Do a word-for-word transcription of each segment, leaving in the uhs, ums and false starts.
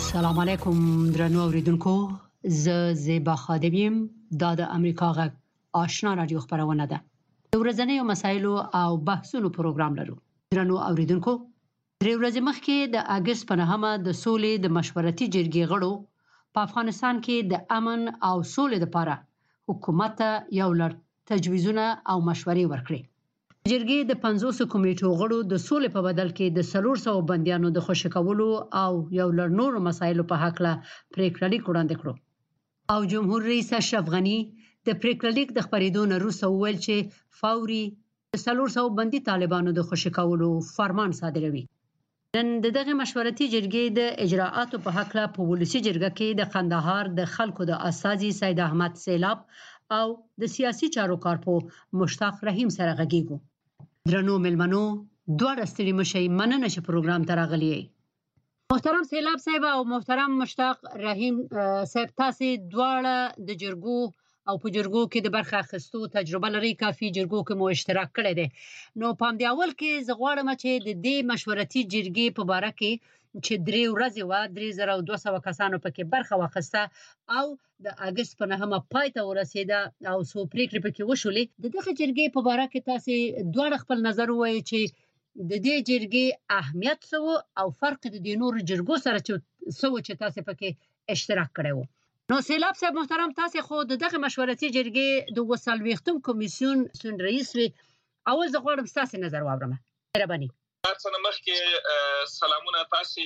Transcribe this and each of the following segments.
السلام علیکم درنو اوریدونکو، زه زیبا خادم یم. دا د امریکا غږ آشنا رادیو خبرونه ده. د ورځنیو مسایلو او بحثونو پروګرام لرو. درنو اوریدونکو، درې ورځې مخکې د اگست په نهمه د سولې د مشورتي جرګې غړو په افغانستان کې د امن او سولې لپاره حکومت ته یو لړ تجویزونه او مشورې ورکړې. جرګې د پنځوس کمیټو غړو د سولې په بدل کې د څلور سوه بندیانو د خوشي کولو او یو لړ نورو مسایلو په حق له پریکړه لیک وړاندې کړو. او جمهور رئیس اشرف غني د پریکړه لیک د خبرېدو نه وروسته وویل چې فوري د څلور سوه بندي طالبانو د خوشي کولو فرمان صادروي. نن د دغه مشورتي جرګې د اجراءاتو په حق له په ولسي جرګه کې د قندهار د خلکو د استازي سید احمد سیلاب او د سیاسي چارو کارپو مشتاق رحیم سره غږیږو. درنو ملمنو، دواړه ستړي مشئ، مننه چې پروګرام ته راغلي یې. محترم سیلاب صاحب او محترم مشتاق رحیم صاحب، تاسو دواړه د جرګو او په جرګو کې د برخه اخیستو تجربه لري، کافي جرګو کې مو اشتراک کړی دی. نو په همدې اول کې زه غواړم چې د دې مشورتي جرګې په باره کې چې درې ورځې وه، درې زره او دوه سوه کسانو پکې برخه واخیسته او د اګست په نهمه پای ته ورسېده او څو پریکړې پکې وشولې. د دغه جرګې په باره کې تاسو دواړه خپل نظر ووایئ چې د دې جرګې اهمیت څه و او فرق د دې نورو جرګو سره څه و چې تاسو پکې اشتراک کړی و. نو سیلاب صاحب محترم، تاسو خو د دغه مشورتي جرګې د اووه څلوېښتم کمیسیون رئیس وي. اول زه غواړم ستاسو نظر واورم. مهرباني. څنګه مخکې سلامونه تاسو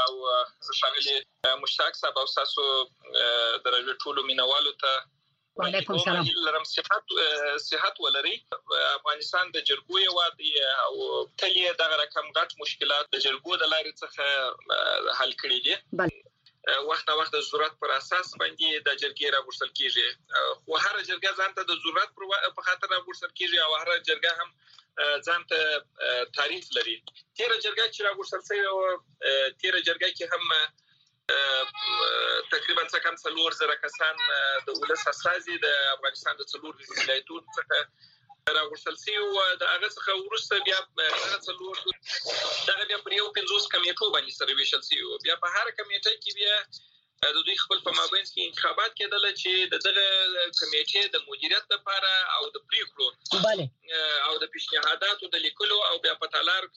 او ښاغلي مشتاق صاحب او تاسو د راډیو ټولو مینوالو ته. وعلیکم سلام. لرم صحت صحت ولري. افغانستان د جرګو یو او تل یې دغه رقم غټ مشکلات د جرګو د لارې څخه حل کړي دي. بله وخت وخت د ضرورت پر اساس باندې د جرګې راغوښتل کیږي، خو هر جرګه ځان ته د ضرورت په خاطر راغوښتل کیږي او هر جرګه هم ځان ته تعریف لري. تیر جرګه چې راغوښتل شوی و، تیر جرګه کې هم تقریبا څه کم څلور زره کسان د ولس استازي د افغانستان د څلور ولایتونو څخه راغوښتل شوي و. د هغه څخه وروسته بیا دغه څلور دغه بیا پر یو پنځوس کمیټو باندې سره ویشل شوي و. بیا په هر کمیټه کې بیا د دوی خپل په مابینځ کې انتخابات کېدل چې د دغه کمیټې د مدیریت لپاره او د پریکړو بله او د پیشنهاداتو د لیکلو او بیا په تالار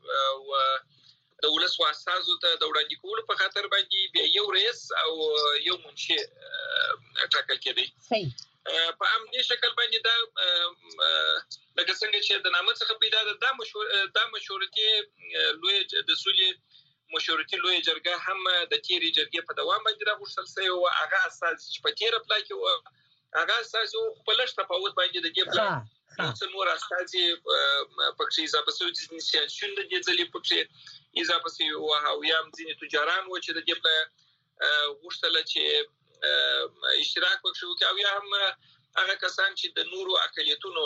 کې د ولس استازو ته د وړاندې کولو په خاطر باندې بیا یو رئیس او یو منشي ټاکل کېدی. صحیح. په همدې شکل باندې دا لکه څنګه چې د نامه څخه پیدا ده، دا مشورتي لوی د سولې مشورتي لوی جرګه هم د تیرې جرګې په دوام باندې راغوښتل شوی و. هغه اساس چې په تیره پلا کې و، هغه اساس په لږ تفاوت باندې د دې پلا څه نور استازي پکې اضافه شوي دي، سیاسیون د دې ځلې پکې اضافه شوي و او یا هم ځینې تجاران و چې د دې پلا غوښتله چې اشتراک پکې وکړي او یا هم هغه کسان چې د نورو اقلیتونو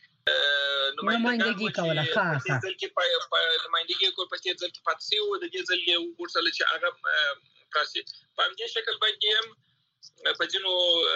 نمایندګي کوله. ښه ښه د ځل کې په نمایندګي کول په دې ځل کې پاتې شوي و. د دې ځل یې وغوښتل چې هغه راسي. په همدې شکل باندې هم په ځینو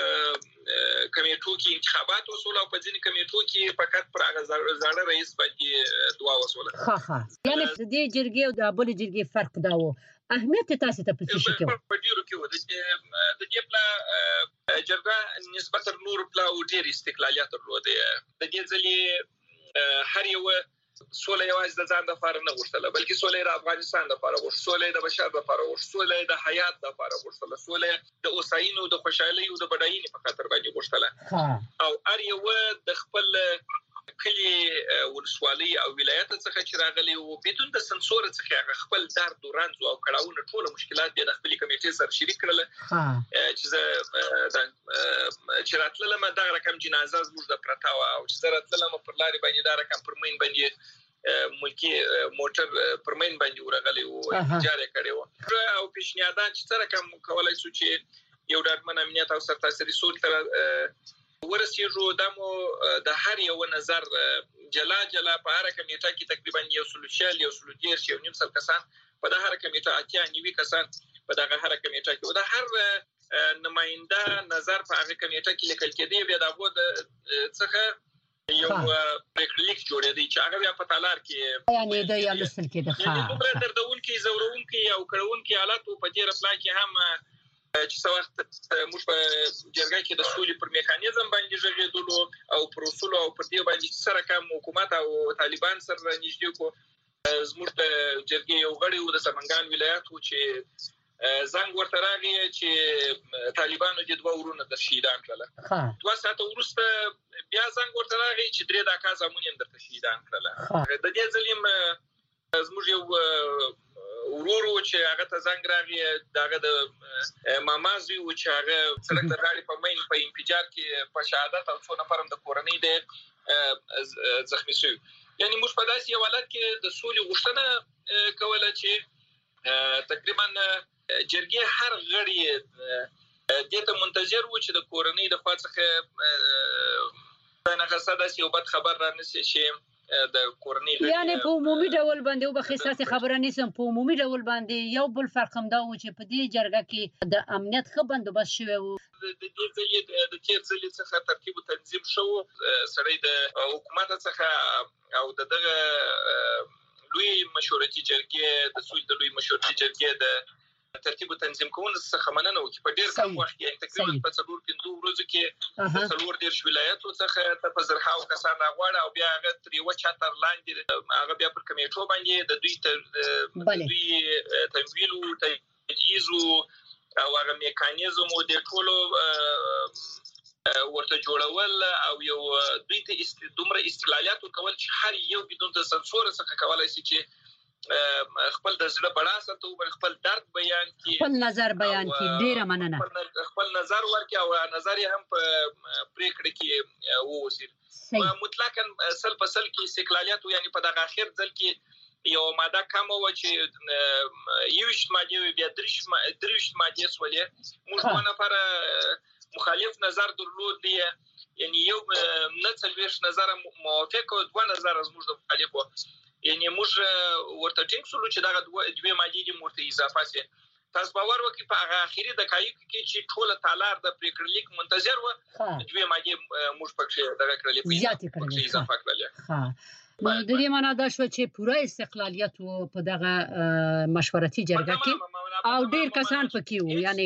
کمیټو کې انتخابات وشول او په ځینو کمیټو کې فقط پر هغه زاړه رئیس باندې دعا وشوله. ښه ښه یعنې د دې جرګې او د بلې جرګې فرق دا و. اهمیت تاسو ته په څه شي کې و؟ په ډیرو کې و. د دې پلا جرګه نسبتا نور پلا او ډیر استقلالیت درلوده. د دې ځلې هر یو سوله یوازې د ځان لپاره نه غوښتله، بلکې سوله د افغانستان لپاره غوښتله، سوله د بشر لپاره غوښتله، سوله د حیات لپاره غوښتله، سوله د اوساینې او د خوشحالۍ او د بډاینې په خاطر باندې غوښتله. او هر یو د خپل کلی ولسوالۍ او ولایت څخه چې راغلي وو بدون د سنسور څخه خپل درد او رنځ او کړهونه ټول مشکلات د خپل کمیټې سره شریک کړل. چې زه چې راتلله ما دا رقم جنازه زموږ د پرتاوه او چې زه راتلله ما پر لارې باندې دا رقم پر مین باندې ملکی موټر پر مین باندې ورغلی وو، جاري کړی وو او پیشنهادات چې سره کوم کولای شو چې یو ډاډمن امنیت او سرتاسري سول تر ورسېږو. دا مو د هر یو نظر جلا جلا په هر کمیټه کې تقریبا یو سل شل یو سل دېرش یو نیم سل کسان په د هر کمیټه اتیا نیوي کسان په دغه هر کمیټه کې و. د هر نماینده نظر په هغه کمیټه کې لیکل کېدی. بیا دغه د څخه یو پریکړلیک جوړېدی چې هغه بیا په تالار کې یعنی د یو لسل کې د ښه دومره دردونکي زورونکي او او کړهونکو حالات په دې رپلا کې هم چې څو وخت موږ په جرګه کې د سولې پر میکانیزم باندې ژغېدلو او پر اصول او پر دې باندې سره کوم حکومت او طالبان سره نږدې کو زموږ د جرګې یو غړی و د سمنګان ولایت و چې زنګ ورته راغی چې طالبانو د دوه ورونو د شهیدان کړل دوه ساعته وروسته بیا زنګ ورته راغی چې درې دقیقې زمونږ هم د شهیدان کړل د دې ځلیم زموږ یو ورورو چې هغه ته زنګ راغی دغه د مامازوی و چې هغه سړک د غاړې په مین په انفجار کې په شهادت او څو نفر د کورنۍ د زخمی شوي یعنی موږ په داسې یو حالت کې د سولې غوښتنه کوله چې تقریبا جرګې هر غړي دې ته منتظر و چې د کورنۍ د خوا څخه نه غصه یو بد خبر را نشي چې د کورنۍ یعنی په عمومي ډول باندې او بخصاصي خبره نشم په عمومي ډول باندې یو بل فرق هم دا و چې په دې جرګه کې د امنیت ښه بندوبست شوی و د دې ځلې د تیر ځلې څخه ترتیب تنظیم شو سړی د حکومت څخه او دغه لوی مشورتي جرګې د سولې د لوی مشورتي جرګې د ترتیب تنظیم کوون څخه مننه وکړي په ډیر کم وخت کې تقریبا په څلور پنځه ورځې کې څلور ډیر ولایتو څخه په زرهاو کسان راغواړي او بیا هغه تر یو چاتر لاندې هغه بیا پر کمیټو باندې د دوی تر دوی تمویل او تجهیز او هغه میکانیزم او د ټولو ورته جوړول او یو دوی ته دومره استقلالیت کول چې هر یو بدون د سنسور څخه کولای شي چې خپل د زړه بڑاسه ته خپل درد بیان کی خپل نظر بیان کی ډیره مننه خپل نظر ورکړي او نظر یې هم په پریکړه کې ووسیل مطلقاً سل په سل کې استقلالیت یعنی په دغه اخر ځل کې یو ماده کوم و چې یوش ماده بیا درش درش ماده سولې موږ نه پر مخالف نظر درلود دی یعنی یو نه څلويش نظر موافق او دوه نظر از موږ مخالف یعنی موږ ورته ټینګ سولو چې دا دوه ماده دي مرته اضافه سي تاسو باور وکړئ په هغه اخیری دقایق کې چې ټول تالار د پریکړه لیک منتظر و دوه ماده موږ پکې دغه کړلې په زیاتې کړلې اضافه کړلې ها نو د دې معنا دا شو چې پوره استقلالیت په دغه مشورتي جرګه کې او ډیر کسان پکې وو یعنی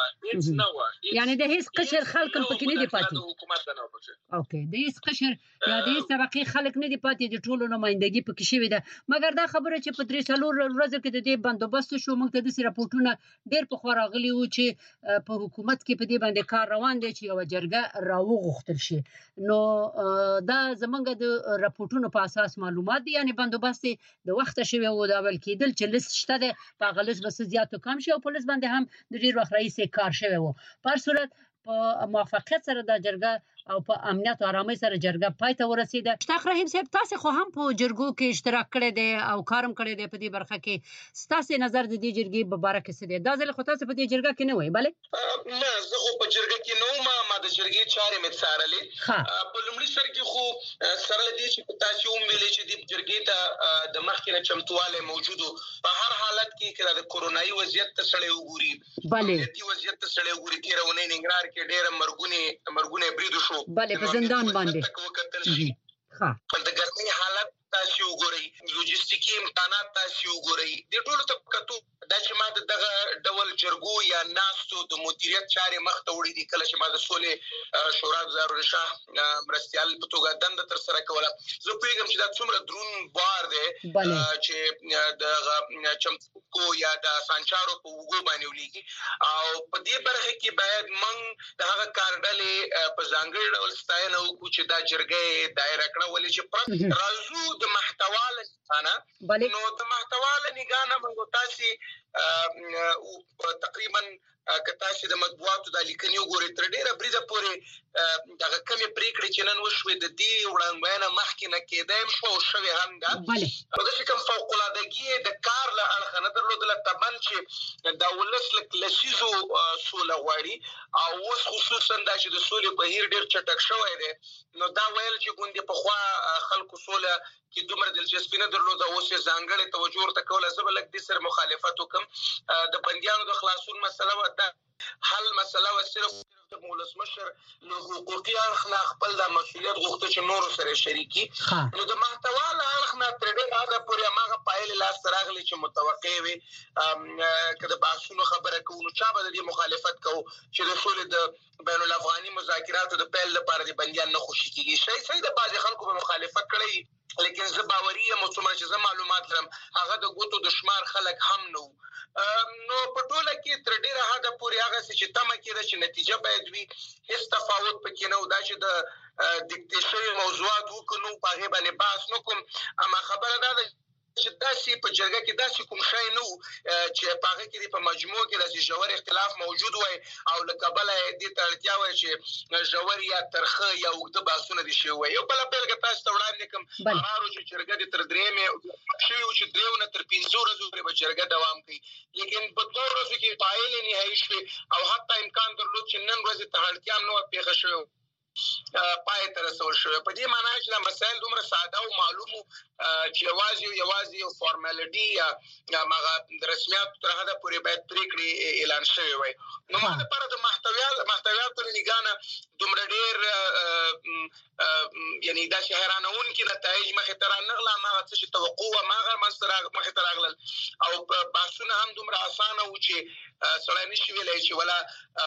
یعنی د هیڅ قشر خلک پکې نه دي پاتې حکومت نه پکې اوکې د هیڅ قشر یا د هیڅ طبقه خلک نه دي پاتې د ټولو نمائندګي پکې شوی ده مګر دا خبره چې په درې څلور ورځې کې د دې بندوبست شو موږ ته د راپورټونه ډیر په خورا غلي وو چې په حکومت کې په دې باندې کار روان دی چې یو جرګه راوغختل شي نو دا زمونږ د راپورټونو په اساس معلومات دي یعنی بندوبست د وخت شوی وو دا ول کېدل چې لیست شته ده په غلس بس زیاتو کم شي او پولیس باندې هم د ډیر وخت رئیس کار شوی وو په صورت په موافقت سره د جرګه او په امنیت او آرامۍ سره جرګه پای ته ورسیده مشتاق رحیم صاحب تاسو خو هم په جرګو کې اشتراک کړی دی او کارم کړی دی په دې برخه کې تاسو نظر د دې جرګې په اړه څه دی دا ځل خو تاسو په دې جرګه کې نه وای bale نه زه خو په جرګه کې نو ما ما د جرګې چارې مې څارلې په لومړي سر کې خو سره دې چې تاسو هم ویلې چې د جرګې ته د مخکنه چمتواله موجودو په هر حالت کې کله د کورونایي وضعیت ته سړی وګوري bale دې وضعیت ته سړی وګوري تیرونه ننګرهار کې ډېر مرګونه مرګونه بریدو شو bale په زندان باندې ها د ګرمۍ حالت تاسو وګورئ لوجستیکي امکانات تاسو وګورئ د ټولو طبقاتو د چې ما دغه ډول جرګو یا ناستو د مدیریت چارې مخ ته وړي دي کله چې ما د سولې شورا وزارت شاه مرستيال په توګه دند تر سره کوله زه پیغام چې دا څومره درون بار دی چې د چمکو یا د سانچارو په وګو باندې ولېږي او په دې برخه کې باید من د هغه کارډلې په ځانګړي ډول ستاینه وکړو چې دا جرګې دایره کړه ولې چې راځو د محتواله انا نو د محتواله نگانه موږ تاسو تقریبا کتا چې د مطبوعاتو د لیکنیو ګوري تر ډیره بریده پورې دغه کمی پریکړې چې نن وشوي د دې وړاندوینه مخکې نه کېدایم شو او شوی هم ده نو د کوم فوق العادګي د کار له اړخه نه درلودله طبعا چې د ولس لسیزو سوله غواړي او اوس خصوصا دا چې د سولې بهیر ډیر چټک شوی دی نو دا ویل چې ګوندې په خوا خلکو سوله کې دومره دلچسپي نه درلوده اوس یې ځانګړې توجه ورته کوله زه به لږ دې سره مخالفت وکړم د بندیانو د خلاصون مسله ده حل مسله و صرف د ولسمشر له حقوقي اړخ نه خپل د مسؤلیت غوښته چې نور سره شریکي نو د محتوا له اړخ نه تر ډېره حده پورې هغه پایلې لاس راغلي چې متوقع وي که د بحثونو خبره کوو نو چا به د دې مخالفت کوو چې د سولې د بین الافغاني مذاکراتو د پیل لپاره د بندیان نه خوشي کیږي شي صحیح د بعضې خلکو به مخالفت کړی لیکن زه باوري یم څومره چې زه معلومات لرم هغه د ګوتو د شمار خلک هم نه نو په ټوله کې تر ډېره حده پورې هغه څه چې تمه کېده چې نتیجه باید وي هېڅ تفاوت پکې نه و دا چې د دیکتې شوي موضوعات وکړو نو په هغې باندې بحث نه کوم اما خبره دا ده چې داسې په جرګه کې داسې کوم شی نه و چې په هغه کې په مجموع کې داسې ژور اختلاف موجود وای او له کبله یې دې ته اړتیا وای چې ژور یا ترخه یا اوږده بحثونه دې شوي وای یو بله بېلګه تاسو ته وړاندې کړم قرار و چې جرګه دې تر درېیمې شوي و چې درېیو نه تر پنځو ورځو پورې به جرګه دوام کوي لیکن په دوه ورځو کې پایلې نهایي شوې او حتی امکان درلود چې نن ورځې ته اړتیا هم نه وه پېښه شوې پای ته رسول شوی په دې معنی چې دا مسایل دومره ساده او معلوم چې یوازې یوازې یو فارمالټي یا هغه رسمیات تر هغه پورې باید پریکړې اعلان شوی وای نو ما لپاره د محتویات محتویاتو له نګانه دومره ډېر یعنی دا چې حیرانونکي نتایج مخې ته رانغله هماغه څه چې توقع وه هماغه منځته مخې ته راغلل او بحثونه هم دومره اسانه وو چې سړی نشي ویلی چې ولا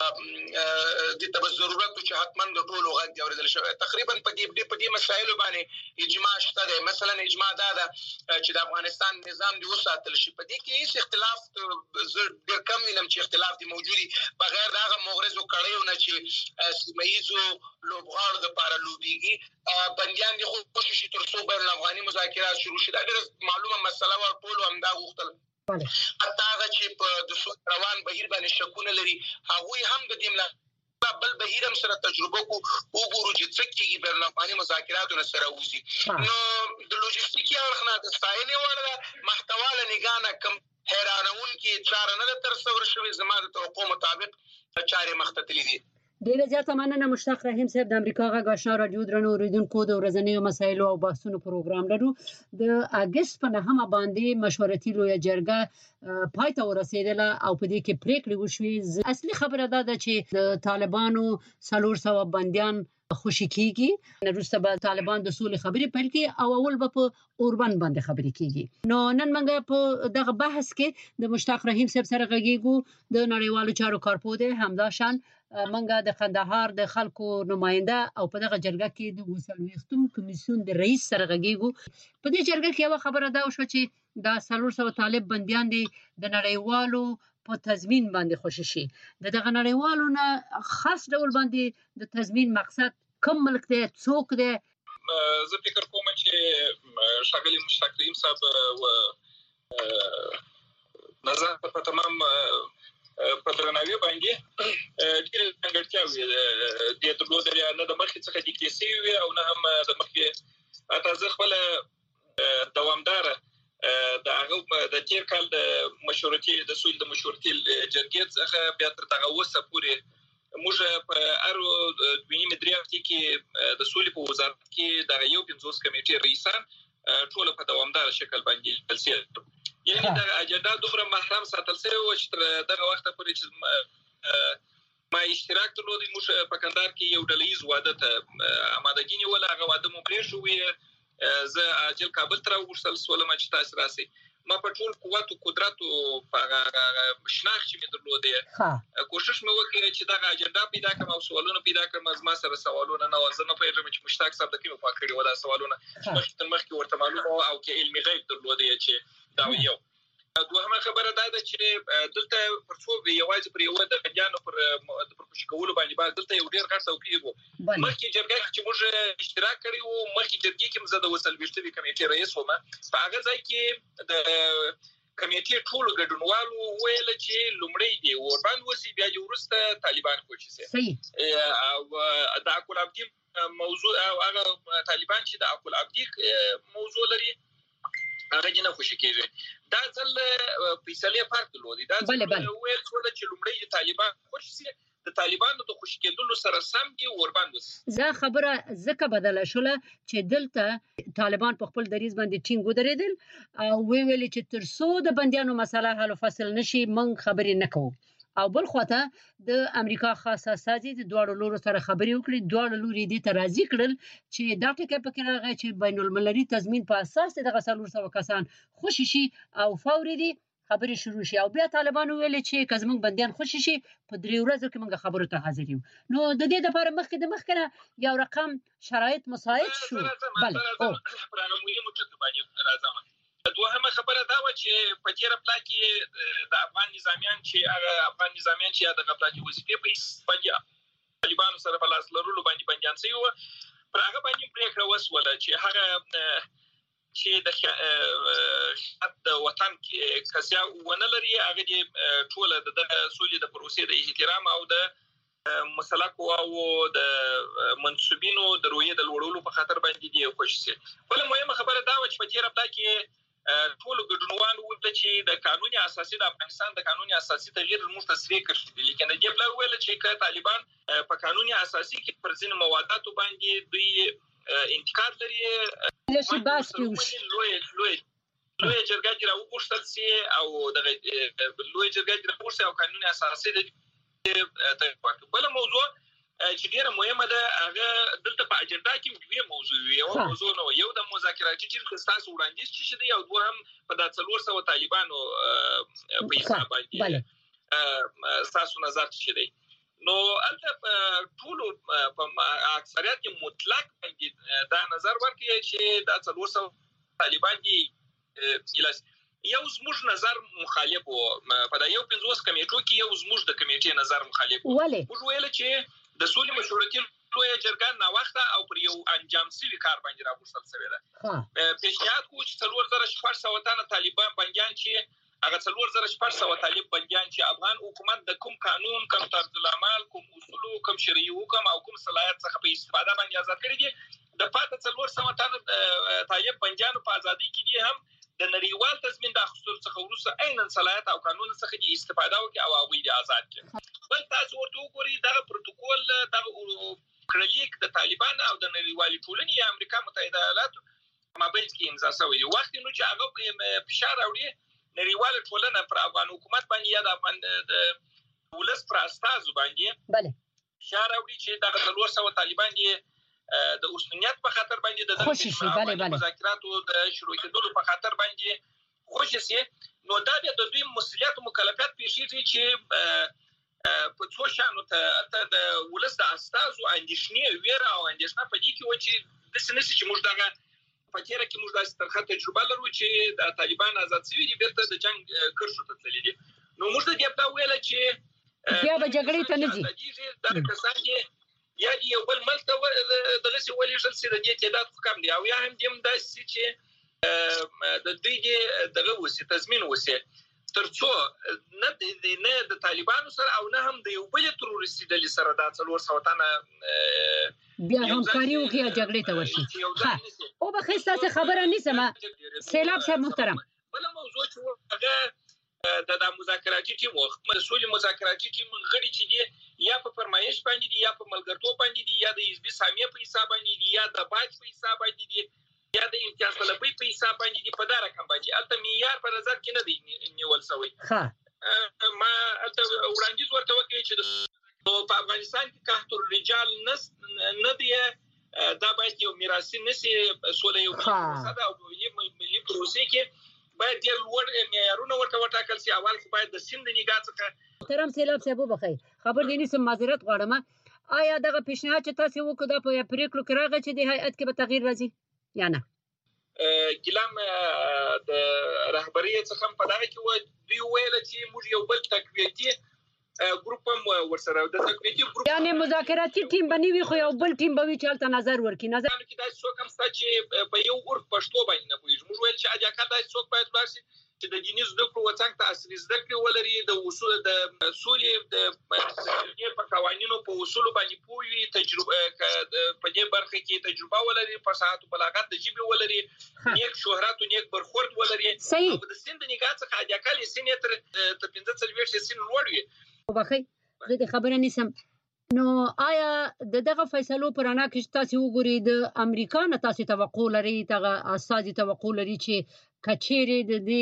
دې ته به ضرورت و چې حتما د ټولو غږ دې اورېدل شوی تقریبا په دې په دې مسایلو باندې اجماع شته دی مثلا اجماع دا ده چې د افغانستان نظام دې وساتل شي په دې کې هېڅ اختلاف زه ډېر کم وینم چې اختلاف دې موجود وي بغیر د هغه مغرضو کړیو نه چې سیمه ییزو لوبغاړو دپاره لوبېږي بندیان دې خوشي شي تر څو بین الافغاني مذاکرات شروع شي دا ډېره معلومه مسله وه ټولو همدا غوښتل حتی هغه چې په د روان بهیر باندې شکونه لري هغوی هم د دې ملا بل بهیر هم سره تجربه کو وګورو چې څه کېږي بین الافغاني مذاکراتو نه سره وځي نو د لوجستیکي اړخ نه د ستاینې وړ ده محتوا له نګاه نه کوم حیرانونکې چاره نه ده ترسره شوې زما د توقع مطابق چارې مخته تللي دي ډیره زیاته مننه مشتاق رحیم صاحب د امریکا غږ آشنا راډیو درنو اوریدونکو د ورځنیو مسایلو او بحثونو پروګرام لرو د اګست په نهمه باندې مشورتي لویه جرګه پای ته ورسېدله او په دې کې پریکړې وشوې اصلي خبره دا ده چې د طالبانو څلور سوه بندیان خوشي کیږي وروسته به طالبان د سولې خبرې پیل کړي او اول به په اوربند باندې خبرې کیږي نو نن موږ په دغه بحث کې د مشتاق رحیم صاحب سره غږیږو د نړیوالو چارو کارپوه دی همداشان منګه د قندهار د خلکو نماینده او په دغه جرګه کې د وسلويختم کمیسیون د رئیس سره غږیږو په دې جرګه کې یو خبره دا وشو چې دا څلور سوه طالب بندیان دي د نړیوالو په تضمین باندې خوشي شي د دغه نړیوالو نه خاص ډول باندې د تضمین مقصد کوم ملک دی څوک دی زه فکر کوم چې ښاغلي مشتاق رحیم صاحب و نظر په تمام په درناوي باندې ډېرې ځانګړتیاوې دې درلودلې نه د مخکې څخه دیکتې شوي وي او نه هم د مخکې حتی زه خپله دوامداره د هغه د تېر کال د مشورتي د سولې د مشورتي جرګې څخه بیا تر دغه اوسه پورې موږ په هر دوه نیمې درې هفتې کې د سولې په وزارت کې دغه یو پنځوس کمیټې رئیسان ټول په دوامداره شکل باندې جلسې یعنی دا اجنډا دومره محرم ساتل شوی و چې تر دغه وخته پورې چې ما اشتراک درلود موږ په کندهار کې یو ډلهییز واده ته آمادګي نیوله هغه واده مو پرېښود زه عاجل کابل ته راوغوښتل شولم چې تاسو راسئ ما په ټول قوت او قدرت او په شناخت چې مې درلودې کوشش مې وکړ چې دغه اجنډا پیدا کړم او سوالونه پیدا کړم زما سره سوالونه نه وو زه نه پوهېږم چې مشتاق صاحب د کومې خوا کړي وو دا سوالونه مخکې تر مخکې ورته معلومه وه او کې علمي غیب درلودی چې دا یو دوهمه خبره دا ده چې دلته پر څو یوازې پر یو د بندیانو پر پر خوشي کولو باندې باید دلته یو ډېر غټ توپیر و مخکې جرګه کې چې موږ اشتراک کړی وو مخکې جرګې کې زه د وسلويښتمې کمیټې رئیس وم په هغه ځای کې د کمیټې ټولو ګډونوالو ویل چې لومړی دی اوربند وسي بیا دې وروسته طالبان خوشي سي او د عقل عبدي موضوع او هغه طالبان چې د عقل عبدي موضوع لري هغه نه خوشي کېږي دا ځل فیصله فرق درلودي دا ځل ویل څه چې لومړی د طالبان خوشي سي د طالبانو د خوشي کېدلو سره سم دي اوربند وسي زه خبره زکه بدله شوله چې دلته طالبان په خپل دریځ باندې ټینګ ودرېدل او وی ویل چې تر څو د بندیانو مسله حل فصل نشي من خبرې نه کوو او بل خواته د امریکا خاص استازي د دوه لورو سره خبرې وکړي دوه لوري دې ته راضي کړل چې دا ټکی پکې راغی چې بین المللي تضمین په اساس دغه څلور سوه کسان خوشي شي او فوري دي خبرې شروع شي او بیا طالبانو ویل چې کزمن بنديان خوشي شي په درې ورځو کې موږ خبرو ته حاضر یو نو د دې لپاره مخکې د مخکنه یو رقم شرایط مساعد شو بله او مهمه ټکی باندې راځم دوهمه خبره دا و چې په تیر پلا کې د افغان نظامیان چې هغه افغان نظامیان چې د غفلت وظیفې په اسپانیا طالبانو سره په لاس لرلو باندې بنديان شوی و پر هغه باندې پریکړه وسوله چې هغه چې د د وطن کې کسیا ونه لري هغه د ټول د سولې د پروسې د احترام او د مسلکو او د منسوبینو د رویې د لوړولو په خاطر باندې دی خوشي سي بل مهمه خبره دا و چې په تیر پلا کې ټول ګډونوال ولته چې د قانوني اساسي د افغانستان د قانوني اساسي تغییر موږ تصریح کړی لیکن د دې بل ویل چې طالبان په قانوني اساسي کې پر ځین مواداتو باندې دوی انتقاد لري لشي باس کیوش لوی لوی لوی جرګه جره وغوښتل سي او د لوی جرګه جره وغوښتل او قانوني اساسي د بل موضوع چې ډیره مهمه ده هغه دلته په اجنډا کې دوه موضوع یو موضوع نو یو د مذاکراتي چې تاسو وړاندیز چې دی او دوهم په د څلور سوه طالبانو په حساب باندې تاسو نظر چې دی نو البته ټول په اکثریت مطلق باندې دا نظر ورکړي چې د څلور سوه طالبان دي یو زموږ نظر مخالف وو په دا یو پنځوس کمیټو کې یو زموږ د کمیټې نظر مخالف وو موږ ویل چې د سولې مشورتي لوی جرګه نا وخت او پر یو انجام سوي کار باندې راغوښتل شوی ده پیشنهاد کو چې څلور زره شپږ سوه تنه طالبان بنديان چې هغه څلور زره شپږ سوه طالب بنديان چې افغان حکومت د کوم قانون کوم طرز العمل کوم اصول کوم شرعي حکم او کوم صلاحیت څخه په استفاده باندې آزاد کړی دي د پاتې څلور سوه تنه طالب بنديان په ازادي کې دي هم د نړیوال تضمین د خصوص څخه ورسره عین صلاحیت او قانون څخه د استفاده وکړي او هغه د آزاد کړي بل تاسو ورته وګورئ دا پروتوکول د کړلیک د طالبان او د نړیوالې ټولنې یا امریکا متحده ایالات مابین کې امضا شوی دی وخت نو چې هغه فشار راوړي نړیواله ټولنه پر افغان حکومت باندې یا د افغان د ولس پر اساس باندې bale فشار راوړي چې د څلور سوه طالبان دي د اوسنیت په خاطر باندې د مذاکراتو د شروع کېدلو په خاطر باندې خوشي سي نو دا د دوی مسؤلیت او مکلفیت پیښیږي چې په څو شانو ته د ولس د استازو اندیشنې ویره او اندیشنه په دې کې و چې د سنسي چې موږ دغه په تیر کې موږ د سترخه تجربه لرو چې د طالبان آزاد شوي دي بیرته د جنگ کرښو ته تللي دي نو موږ د دې په ویل چې بیا به جګړې ته نه ځي دا کسان یا یو بل ملته دغه څه ولې ځل سي د دې تعداد کم دی او یا هم دیم د سې چې د دوی دغه وسه تضمین وسه ترڅو نه د نه د طالبانو سره او نه هم د یو بل تروریستي ډلې سره د څلور سوه تنه بیا هم کاریو کې جګړې ته ورشي او به خسته خبره نیسم سیلاب صاحب محترم بل موضوع چې هغه د د مذاکراتي ټیم مسؤل مذاکراتي ټیم غړي چې دي یا په فرمایش باندې دي یا په ملګرتوب باندې دي یا د حزبي سامیه په حساب باندې دي یا د باج په حساب باندې دي یا د امتیاز طلبي په حساب باندې دي په دا رقم باندې البته معیار په نظر کې نه دی نیول شوی ها ما البته وړاندیز ورته وکړي چې په افغانستان کې قحط الرجال نه دی دا باید یو میراثي نسی سولې یو مساده او ملي پروسې کې باید ډېر لوړ معیارونه ورته وټاکل شي اول خو باید د سیند نگاه څخه محترم سیلاب صاحب بخیر خبر دي نسم معذرت غواړم آیا دغه پیشنهاد چې تاسو وکړه په پریکړو کې راغی چې د هیئت کې به تغییر راځي یا نه ګلام د رهبری څخه په دغه کې و دوی ویل چې موږ یو بل تقویتي ګروپ هم ورسره د تقویتي ګروپ یعنی مذاکراتي ټیم باندې وي خو یو بل ټیم به وي چې تل نظر ورکړي نظر کې دا څوک هم ست چې په یو ورک پښتو باندې نه پوهیږي موږ ویل چې اجا کله دا څوک باید ورسي چې د دیني زده کړو وڅنګ ته اصلي زده کړې ولري د اصول د سولې د په قوانینو په اصول باندې پوي تجربه په دې برخه کې تجربه ولري فصاحت او بلاغت د جيبي ولري نیک شهرت او نیک برخورد ولري صحیح د سند نگاه څخه اجا کله سینټر ته پنځه څلوېښت سین لوړوي وبخي زه خبره نسم نو آیا د دغه فیصلو پرانا کې تاسو وګورئ د امریکا نه تاسو توقع لري دغه اساسي توقع لري چې کچېره د دې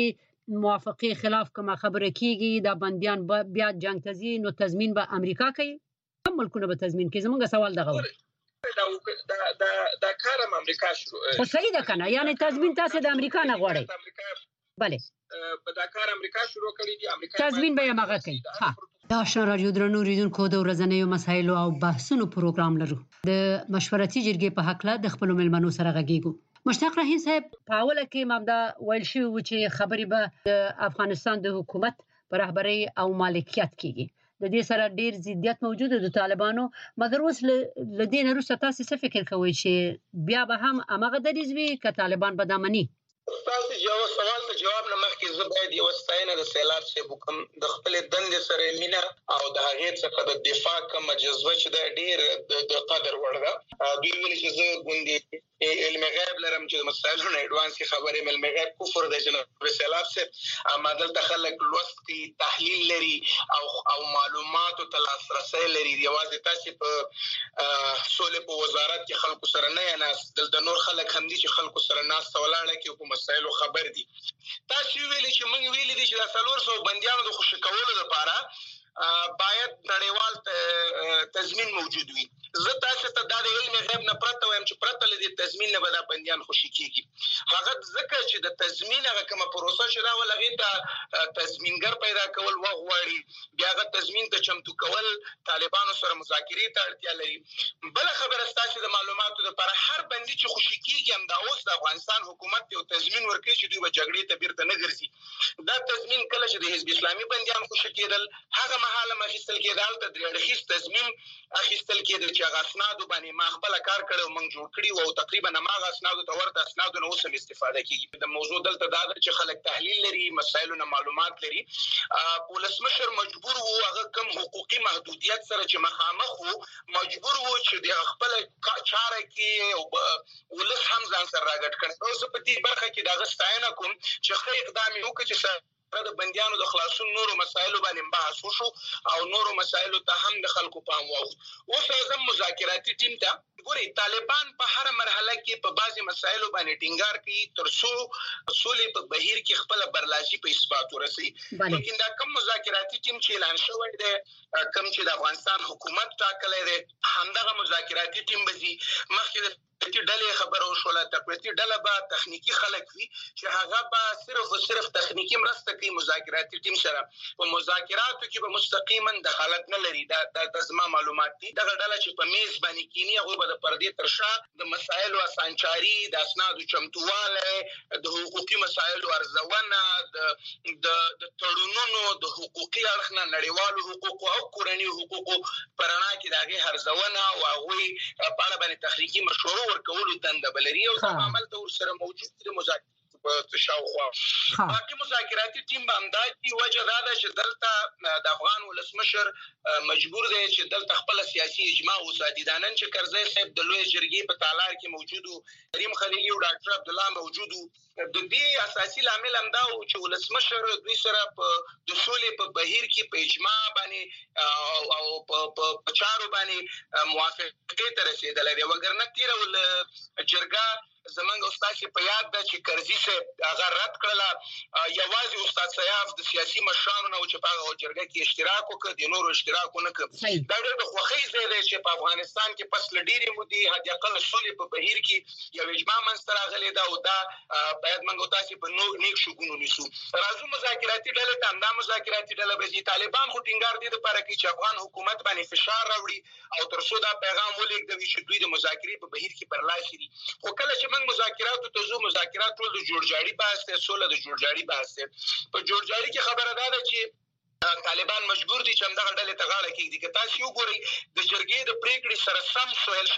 موافقې خلاف کومه خبره کیږي دا بنديان بیا جنگ ته ځي نو تضمین به امریکا کوي کوم ملکونه به تضمین کوي زمونږ سوال دغه و دا دا دا کارم امریکا شروع خو صحیح ده کنه یعنی تضمین تاسو د امریکا نه غواړئ بله په دا کار امریکا شروع کړی دی امریکا تضمین به یې مغه کوي ها دا آشنا رادیو درنو ریډونکو د ورځنیو مسایلو او بحثونو پروګرام لرو د مشورتي جرګې په حق له د خپل ملمنو سره غږیږو مشتاق رحیم صاحب په اوله کې مامدا ویل شو چې خبرې به د افغانستان د حکومت پر رهبري او مالکیت کیږي د دې سره ډیر ضدیت موجود د طالبانو مګر اوس ل دین روسه تاسو څه فکر کوئ چې بیا به هم هغه دریځ وي ک طالبان به دامني تاسو جواب سوال ته جواب نه مخکې زه باید یو ستاینه د سیلاب څخه وکم د خپل دندې سره مینا او د هغه څخه د دفاع کوم جذبه چې د ډیر د قدر وړ ده دوی ویل چې زه ګوندې علم غیب لرم چې مسایلو نه اډوانس کی خبرې علم غیب کفر د جناب سیلاب څخه امادل تخلق لوست کی تحلیل لري او او معلومات او تلاسرسي لري یوازې تاسو په سولې په وزارت کې خلکو سره نه ناس د نور خلک هم دي چې خلکو سره ناس ولاړه کې کوم مسایلو خبر دي تاسو ویلي چې موږ ویلي دي چې د څلور سوه بنديانو د خوشی کولو لپاره باید نړیوال تضمین موجود وي زه تاسو ته د علم غیب نه پرته وایم چې پرته لدی تضمین نه به د بنديان خوشی کیږي هغه ځکه چې د تضمین هغه کومه پروسه چې دا ولغې ته تضمینګر پیدا کول وغواړي بیا هغه تضمین ته چمتو کول طالبانو سره مذاکرې ته اړتیا لري بل خبره ستاسو د معلوماتو لپاره هر بندي چې خوشی کیږي هم دا اوس د افغانستان حکومت یو تضمین ورکړي چې دوی به جګړې ته بیرته نه ګرځي دا تضمین کله چې د حزب اسلامي بنديان خوشی کېدل هغه مهاله مخستل کېدل ته درېړخیز تضمین اخیستل کېدل چې هغه اسناد باندې ما خپل کار کړو موږ جوړ کړی او تقریبا ما هغه اسناد ته ورته اسناد نو سم استفاده کیږي د موضوع دلته دا چې خلک تحلیل لري مسایلو نه معلومات لري ولسمشر مجبور وو هغه کم حقوقي محدودیت سره چې مخامخ وو مجبور وو چې د خپل چاره کې ولس هم ځان سره راګټ کړي اوس په دې برخه کې دا غستاینه کوم چې خې اقدام وکړي چې د بنديانو د خلاصون نورو مسایلو باندې بحث وشو او نورو مسایلو ته هم د خلکو پام واوښت اوس اعظم مذاکراتي ټیم ته ګوري طالبان په هر مرحله کې په بعضي مسایلو باندې ټینګار کوي تر څو سولې په بهیر کې خپل برلاسي په اثبات ورسي لیکن دا کوم مذاکراتي ټیم چې اعلان شوی دی کوم چې د افغانستان حکومت ټاکلی دی همدغه مذاکراتي ټیم به ځي مخکې چې ډلې خبره وشوله تقریبي ډله به تخنیکی خلک وي چې هغه به صرف او صرف تخنیکی مرسته کوي مذاکراتي ټیم سره په مذاکراتو کې به مستقیما دخالت نه لري دا د زما معلومات دي دغه ډله چې په میز باندې کینی هغه به د پردې تر شا د مسایلو اسانچاري د اسنادو چمتواله د حقوقي مسایلو ارزونه د د تړونونو د حقوقي اړخ نه نړیوالو حقوقو او کورنۍ حقوقو پرانا کې دغه هرزونه او هغه په اړه باندې تخنیکی مشورو ورکولو دنده بلري او عمل ته ورسره موجود دي مذاکرات په تشاوخوا باقي مذاکراتي ټیم باندې کی وجه دا ده چې دلته د افغان ولسمشر مجبور دی چې دلته خپل سیاسي اجماع وساتي دا نن چې کرزی صاحب د لوی جرګې په تالار کې موجودو کریم خلیلي او ډاکټر عبد الله موجودو د دې اساسي عامل هم دا چې ولسمشر دوی سره په د سولې په بهیر کې په اجماع باندې او په چارو باندې موافقه ته رسیدل دی وګرنه تیر ول جرګه زمنګ استاد په یاد ده چې کرزی صاحب هغه رد کړل یوازې استاد سیاف د سیاسي مشرانو نه چې په هغه جرګه کې اشتراک وکړ د نورو اشتراک ونه کړ دا ډېر د خوخي ځای دی چې په افغانستان کې پس لډيري مودي هدي اقل سولې په بهیر کې یو اجماع منځ راغلی دا او دا باید موږ تاسو په نو نیک شګونو نیسو راځو مذاکراتي ډله ته دا مذاکراتي ډله به طالبان خو ټینګار دي لپاره چې افغان حکومت باندې فشار راوړي او تر څو دا پیغام ولېږدوي چې دوی د مذاکرې په بهیر کې برلاسي دي خو کله چې مذاکراتو ته زو مذاکرات ټول د جوړجاړي بحث ته سوله د جوړجاړي بحث ته په جوړجاړي کې خبره ده چې طالبان مجبور دي چې همدغه ډلې ته غاړه کېږدي که تاسو وګورئ د جرګې د پریکړې سره سم سهیل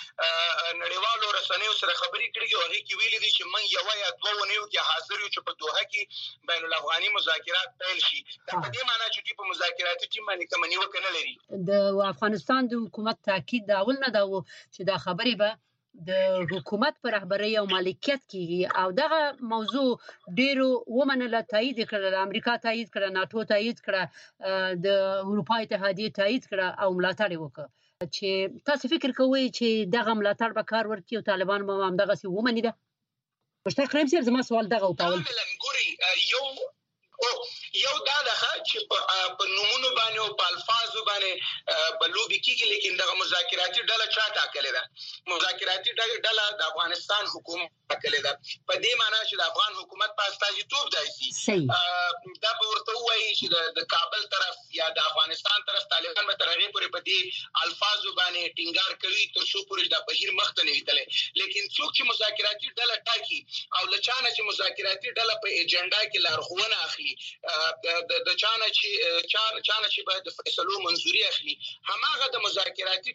شاهین نړیوالو رسنیو سره خبرې کړې او هغه کې ویلي دي چې من یو یا دوه ونیو کې حاضر یو چې په دوحه کې بین الافغاني مذاکرات پیل شي دا په دې معنی چې په مذاکراتي ټیم باندې کوم نیوکه نه لري د افغانستان د حکومت تاکید دا ول نه دا چې دا خبرې به د حکومت پر رهبري او مالکیت کې او دغه موضوع ډیرو ومنله تایید کړل امریکا تایید کړل ناتو تایید کړل د اروپا اتحادیه تایید کړل او ملاتړ وکړ چې تاسو فکر کوئ چې دغه ملاتړ به کار ورکړي او طالبان به هم دغه څه ومني ده مشتاق رحیم صاحب زما سوال دغه او پاول ګوري یو او یو دا ده چې په نومونو باندې او په الفاظو باندې بلوبي کیږي، لیکن دغه مذاکراتي ډله چا ټاکلې ده؟ مذاکراتي ډله د افغانستان حکومت ټاکلې ده، په دې معنی چې د افغان حکومت په استازیتوب دی شي. دا به ورته وایي چې د کابل طرف یا د افغانستان طرف طالبان به تر هغې پورې په دې الفاظو باندې ټینګار کوي تر څو پورې دا بهیر مخته نه وي تللی. لیکن څوک چې مذاکراتي ډله ټاکي او له چا نه چې مذاکراتي ډله په ایجنډا کې لارښوونه اخلي، د چانه چې چانه چې باید د فیصلو منظوري اخلي، هماغه د مذاکراتي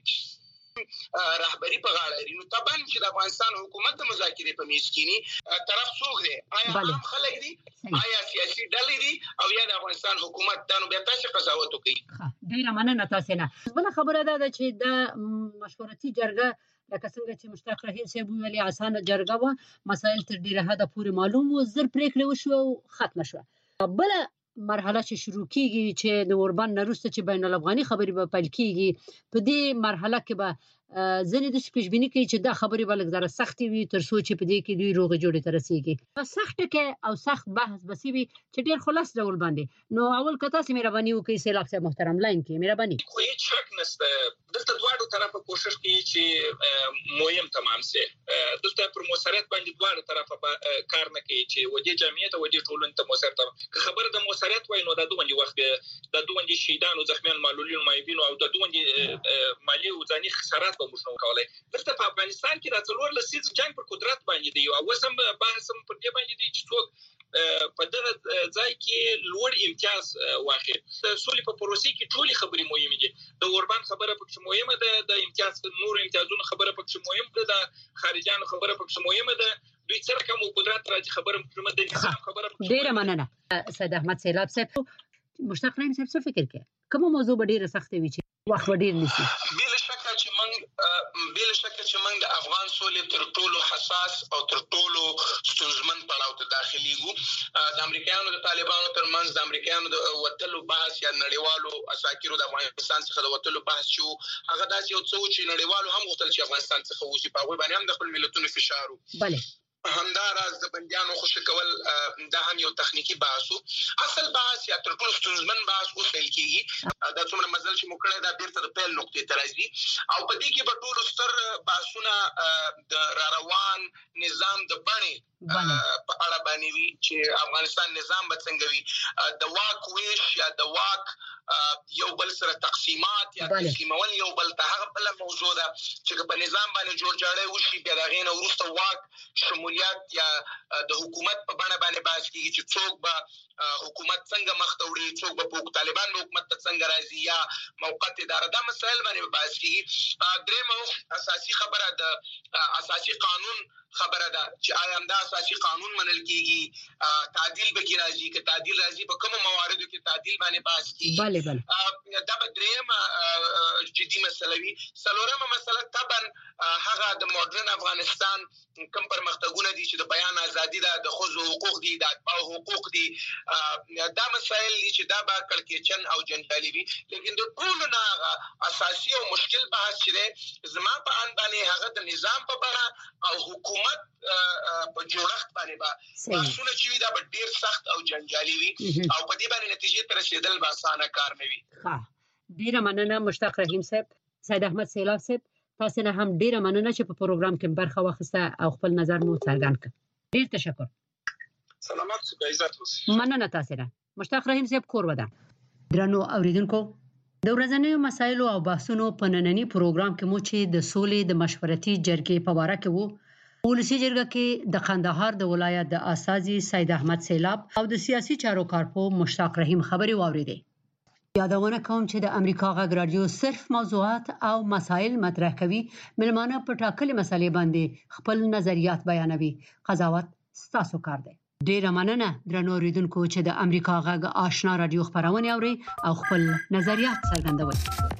رهبری په غاړه لري. نو طبعا چې د افغانستان حکومت د مذاکرې په میز کېني، طرف څوک دی؟ آیا عام خلک دي، آیا سیاسي ډلې دي، او یا د افغانستان حکومت؟ دا نو بیا تاسو قضاوت وکړئ. ډیره مننه تاسو نه. بله خبره ده چې د مشورتي جرګه لکه څنګه چې مشتاق رحیم صاحب ویلي اسانه جرګه وه، مسایل تر ډیره حده پورې معلوم وو، زر پریکړې وشوه او ختمه شوه. بله مرحله چې شروع کیږي چې د اوربان نه وروسته چې بین الافغاني خبرې به پیل کیږي، په دې مرحله کې به ځینې داسې پیشبیني کوي چې دا خبرې به لږ ذره سختې وي تر څو چې په دې کې دوی روغې جوړې ته رسېږي. په سخت ټکی او سخت بحث بسې وي چې ډېر خلاص ډول باندې. نو اول که تاسې مهرباني وکړئ سیلاب صاحب محترم لاین کې مهرباني. خو هیڅ شک نشته دلته دواړو طرفه کوشش کوي چې مهم تمام سي. دلته پر موثریت باندې دواړو طرفه کار نه کوي چې ودې جمعیت او ودې ټولنې ته موثریت. که خبره د موثریت وای نو د دوه وخت د دوه شهیدانو زخمیان معلولین مایبین او د دوه مالی او ځاني خسارات به موږ کولای. دلته په افغانستان کې د څلور لسیز جنگ پر قدرت باندې دی او وسم بحث هم پر دې باندې دی چې څوک په دغه ځای کې لوړ امتیاز واخلي. د سولې په پروسې کې ټولې خبرې مهمې دي. د اوربان خبره پکې مهمه ده، د امتیاز نور امتیازونو خبره پکې مهمه ده، د خارجانو خبره پکې مهمه ده، دوی سره کوم قدرت راځي خبره مهمه ده، نظام خبره. ډیره مننه سید احمد سیلاب صاحب. مشتاق رحیم صاحب څه فکر کوي؟ کومه موضوع به ډیره سخته وي چې وخت به ډیر نیسي؟ بل شک چې موږ بل شک چې موږ د افغان سولې تر ټولو حساس او تر ټولو ستونزمن پړاو ته داخليږو. د امریکایانو د طالبانو ترمنځ د امریکایانو د وټلو بحث یا نړیوالو اساکیرو د افغانستان څخه د وټلو بحث شو، هغه داسې یو څه چې نړیوالو هم غوښتل چې افغانستان څخه وځي، په هغه باندې هم د خپل ملتونو فشار وو. بله همداراز د بندیانو خوشی کول دا هم یو تخنیکی بحث وو. اصل بحث یا تر ټولو ستونزمن بحث اوس پیل کیږي. دا څومره مزل چې موږ کړی دا بیرته د پیل نقطې ته راځي او په دې کې به ټولو ستر بحثونه د را روان نظام د بڼې په اړه باندې وي چې افغانستان نظام به څنګه وي، د واک ویش یا د واک یو بل سره تقسیمات یا تقسیمول یو بل ته هغه بل موضوع ده چې په نظام باندې جوړ جاړی وشي، بیا د هغې نه وروسته واک شمولیت یا د حکومت په بڼه باندې بحث کیږي چې څوک به حکومت څنګه مخ ته وړي، څوک به په طالبان حکومت ته څنګه راځي یا موقت اداره. دا مسایل باندې بحث کیږي. درېیمه اساسي خبره د اساسي قانون خبره ده چې آیا همدا اساسي قانون منل کیږي، تعدیل به کې راځي، که تعدیل راځي په کومو مواردو کې تعدیل باندې بحث کیږي. بله بله دا به درېیمه جدي مسله وي. څلورمه مسله طبعا هغه د ماډرن افغانستان کوم پرمختګونه دي چې د بیان ازادي ده، د ښځو حقوق دي، د اتباعو حقوق دي. دا مسایل دي چې دا به کړکېچن او جنجالي وي. لیکن د ټولو نه هغه اساسي او مشکل بحث چې دی زما په اند باندې هغه د نظام په بڼه او حکومت په جوړښت باندې به بحثونه چې وي دا به ډېر سخت او جنجالي وي او په دې باندې نتیجې ته رسېدل به اسانه کار نه وي. ډېره مننه مشتاق رحیم صاحب. سید احمد سیلاب صاحب تاسو نه هم ډېره مننه چې په پروګرام کې برخه واخیسته او خپل نظر مو څرګند کړ. ډېر تشکر. سلامات اوسئ، عزت اوسئ. مننه تاسو نه. مشتاق رحیم صاحب کور ودان. درنو اوریدونکو د ورځنیو مسایلو او بحثونو په نننی پروګرام کې مو چې د سولې د مشورتي جرګې په اړه کې وو. ولسی جرګه کې د قندهار د ولایت د استازي سید احمد سیلاب او د سیاسي چارو کارپو مشتاق رحیم خبري واوریدې. یادونه کوم چې د امریکا غږ رادیو صرف موضوعات او مسایل مطرح کوي. ملمانه په ټاکلې مسلې باندې خپل نظریات بیانوي. قضاوت ستاسو کار دی. ډیره مننه درنو اوریدونکو چې د امریکا غږ آشنا رادیو خبرونه اوري او خپل نظریات څرګندوي.